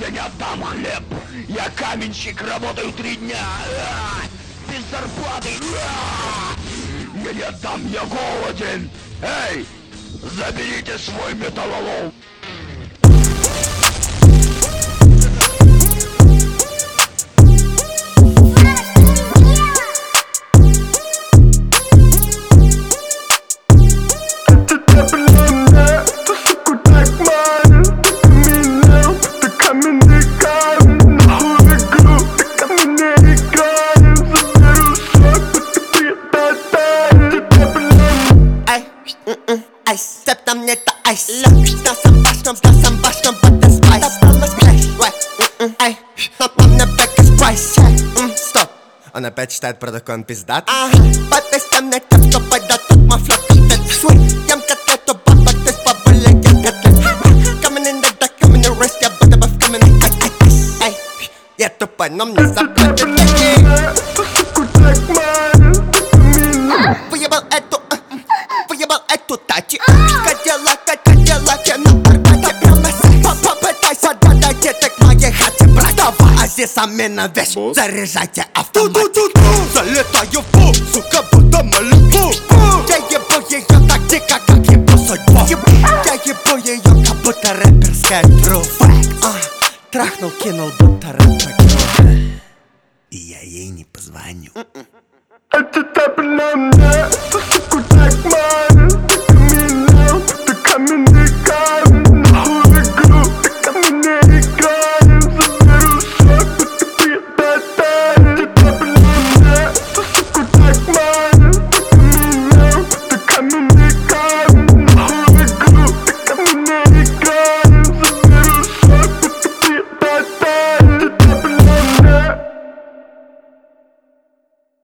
тебе не отдам хлеб. Я каменщик, работаю 3 дня. Без зарплаты. Я не отдам, я голоден. Эй, заберите свой металлолом. Айс, степ там не та айс. На сам башном, but the spice. Там на сплэш, ай, на мне бэк из прайс. Стоп, он опять считает протокол пиздат. Подпись мне тем, что пойдет тут мафлёк. Свой, ям котлету, баба, ты с бабулей, я котлет. Coming in the dark, coming in the risk, я буду бы в каменной. Ай, я тупой, но мне заплатят деньги. Выебал эту тачи. Кадиллак, я на арбате. Попытайся додайте ты к моей хате, брат. Давай, а здесь самина вещь. Заряжайте автомат. Залетаю в пул, сука, будто Малибу. Я ебу ее так дико, как ебу судьбу. Я ебу ее, как будто рэперская тру. Трахнул, кинул, будто рэпер. И я ей не позвоню. Это табля мне, суку так мало. Ты каменный, ты каменный кар.